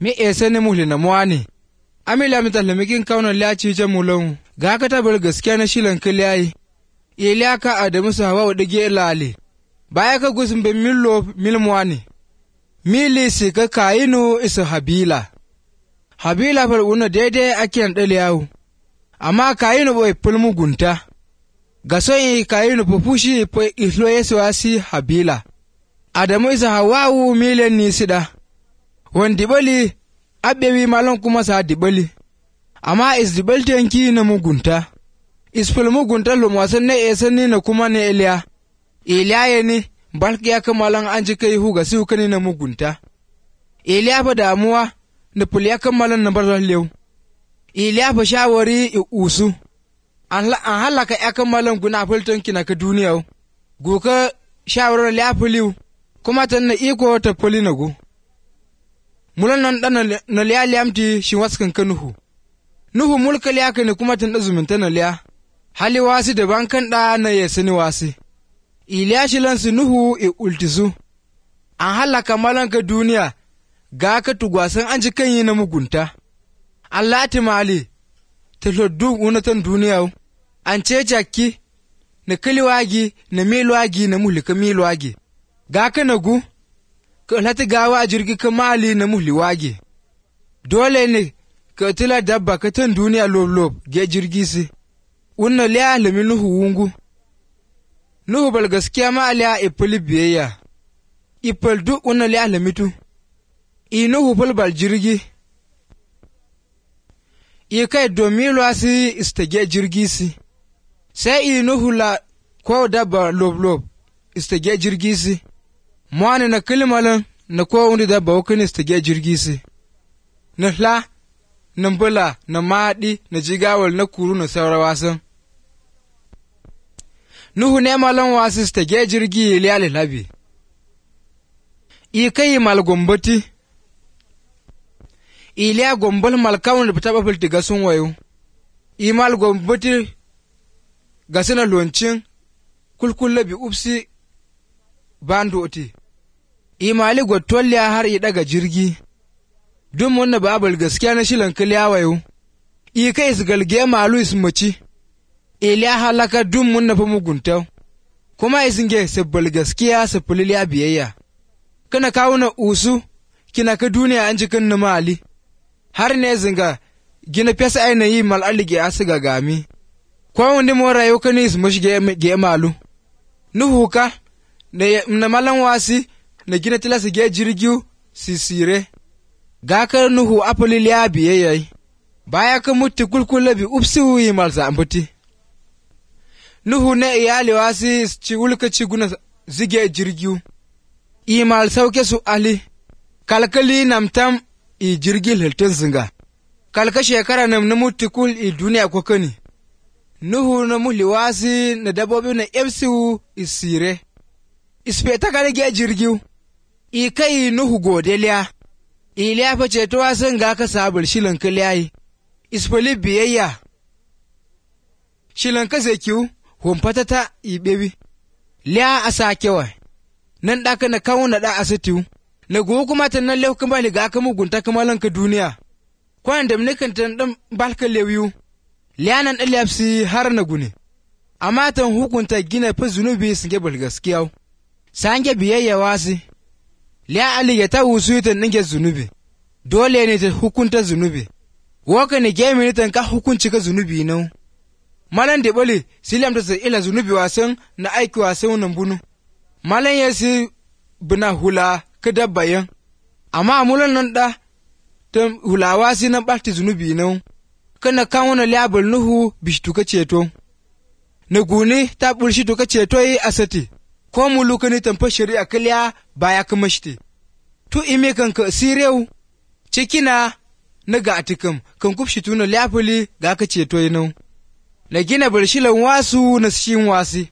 mi ese ne muhli na mwani. Amila mitalamikin kaunan liyaci ce mulon, ga ka tabar gaskiya na shilan kiliyayi, iliya ka Adamu su hawa wadda ge lale, baya ka gusun bin mil mwani. Mili si ka kayinu isa Habila. Habila fal una daidai ake ɗali yawo, amma kayinu bai fulmu gunta. Ga son kayinu fufushi fa ihlo yesu asi Habila. Adamu isa hawawu milen ni sida. Wan dibali abewi malon kuma sa dibali. Amma is dibalti yanki na mugunta. Is fulmu gunta lumwasan ne esani na kuma ne Eliya. Eliya ya ni balki ya kamalan an ji kai huga su kani na mugunta. Eliya fa damuwa na fuli ya kamalan na barzar lew. Eliya fa shawari i usu. An halaka ya kamalan guna fulton kina ka duniya. Goka shawarar liya fuliw kuma ta na iko ta fuli na go. Mulan nan dan na liya liyamti shi waskan ka Nuhu. Nuhu mulka liya ka ne kuma ta zumunta na liya. Hali wasi da bankan da na yesani wasi. Iliya shilansu Nuhu e ultisu, an halaka malanka duniya ga ka tugwasan an ji kan yi na mugunta. An lati mali, ta loddu unatan duniya, an ce jakki, na kiliwagi, na milwagi, na muhlika milwagi. Ga ka nagu, ka lati gawa a jirgi ka mali na muhliwagi. Dole ne ka tila dabba ka tan duniya lob-lob ge jirgi si, unna liya lami Nuhu wungu. Nuhu bal gaskiya ma aliya ipali biyayya, ipal duk una liya lamitu, Nuhu bal jirgi, kai domin luwasi istage jirgi si, sai Nuhu la ko dabba lob-lob istage jirgi si, mwani na kilimalan na ko wani dabba wakani istage jirgi si, na la, na mbula, na maɗi, na jigawal, na kuru, na saura wasan. Nuhu ne malon wasis ta ge jirgi liyali labi. Kai mal gombati. Iliya gombal mal kawun da fita bafilti gasun wayo. Mal gombati gasina loncin kulkul labi upsi bando oti. Mali gwatolliya har daga jirgi. Dun munna babal gaskiya na shilan kiliya wayo. Kai su galge malu ismaci. Iliya halaka dun mun nafi mugunta, kuma isinge sabbal gaskiya sabbaliya biyayya. Kana kawo na usu, kina ka duniya an jikin na mali, har ne zinga gina fesa aina yi mal'alige asu ga gami. Kwa wanda mora yau kani su mashi ge malu. Nuhu ka, na malan wasi, na gina tilasa ge jirgiu sisire. Gakar Nuhu apaliliya biyayya. Baya ka mutu kulkulabi upsi wuyi malza ambuti. Nuhu ne iyali wasi ci wulka ci guna zige jirgiu. Imal sauke su ali, kalkali namtam i jirgil hiltin zinga. Kalka shekara nam na mutukul i duniya kwakani. Nuhu na muhli wasi na dabobi na emsiwu isire. Ispeta kalige jirgiu. Kai Nuhu godeliya. Iliya fa ceto wasan ga ka sabar shilan kaliyayi. Ispali biyayya. Shilan ka zekiu. Humfata ta ibewi, liya a sa kewa, nan ɗaka na kawo na ɗa a sitiu, na gobe kuma ta nan lew kuma liga aka mugunta kamalan ka duniya, kwanan da mnikan ta ɗan balka lewiyu, liya nan ɗaliyapsi har na gune, amma ta hukunta gina fi zunubi sun gebal gaskiya, sange biyayya wasi, liya aliga ta wusu ta ninge zunubi, dole ne ta hukunta zunubi, waka ne gemi ta ka hukunci ka zunubi nau. Malan da bale silam ta ila zunubi wasan na aiki wasan nan bunu. Malan ya si bina hula ka dabbayan. Amma mulan nan da ta hulawa si na ɓarti zunubi nan. Kana kan wani liyabar Nuhu bishtu ka ceto. Na gune ta ɓulshi to ka ceto yi asati. Ko mulu ka ni tamfa shari'a kaliya baya ka mashte. Tu ime kan ka sirew cikina na ga atikam kan kubshi tuna liyafali ga ka ceto yi nan. Na gina barshilan wasu na shin wasi.